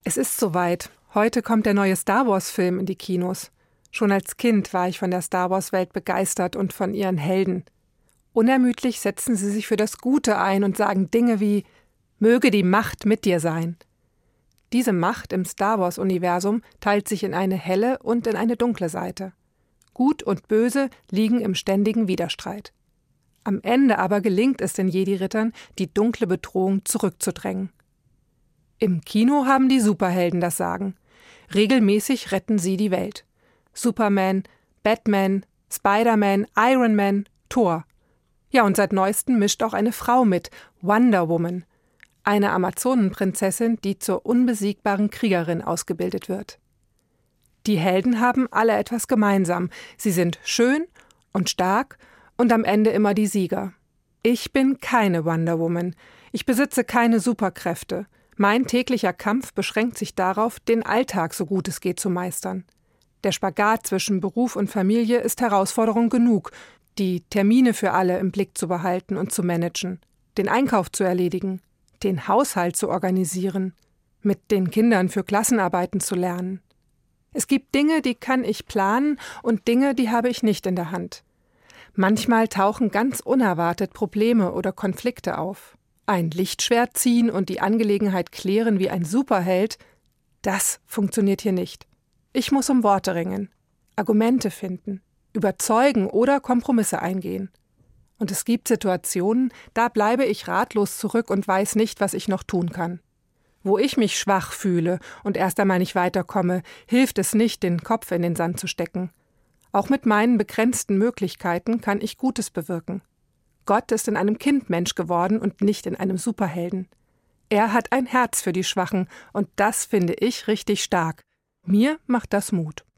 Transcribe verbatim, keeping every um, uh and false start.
Es ist soweit. Heute kommt der neue Star-Wars-Film in die Kinos. Schon als Kind war ich von der Star-Wars-Welt begeistert und von ihren Helden. Unermüdlich setzen sie sich für das Gute ein und sagen Dinge wie »Möge die Macht mit dir sein«. Diese Macht im Star-Wars-Universum teilt sich in eine helle und in eine dunkle Seite. Gut und Böse liegen im ständigen Widerstreit. Am Ende aber gelingt es den Jedi-Rittern, die dunkle Bedrohung zurückzudrängen. Im Kino haben die Superhelden das Sagen. Regelmäßig retten sie die Welt. Superman, Batman, Spider-Man, Iron Man, Thor. Ja, und seit neuestem mischt auch eine Frau mit, Wonder Woman. Eine Amazonenprinzessin, die zur unbesiegbaren Kriegerin ausgebildet wird. Die Helden haben alle etwas gemeinsam. Sie sind schön und stark und am Ende immer die Sieger. Ich bin keine Wonder Woman. Ich besitze keine Superkräfte. Mein täglicher Kampf beschränkt sich darauf, den Alltag so gut es geht zu meistern. Der Spagat zwischen Beruf und Familie ist Herausforderung genug, die Termine für alle im Blick zu behalten und zu managen, den Einkauf zu erledigen, den Haushalt zu organisieren, mit den Kindern für Klassenarbeiten zu lernen. Es gibt Dinge, die kann ich planen und Dinge, die habe ich nicht in der Hand. Manchmal tauchen ganz unerwartet Probleme oder Konflikte auf. Ein Lichtschwert ziehen und die Angelegenheit klären wie ein Superheld, das funktioniert hier nicht. Ich muss um Worte ringen, Argumente finden, überzeugen oder Kompromisse eingehen. Und es gibt Situationen, da bleibe ich ratlos zurück und weiß nicht, was ich noch tun kann. Wo ich mich schwach fühle und erst einmal nicht weiterkomme, hilft es nicht, den Kopf in den Sand zu stecken. Auch mit meinen begrenzten Möglichkeiten kann ich Gutes bewirken. Gott ist in einem Kind Mensch geworden und nicht in einem Superhelden. Er hat ein Herz für die Schwachen und das finde ich richtig stark. Mir macht das Mut.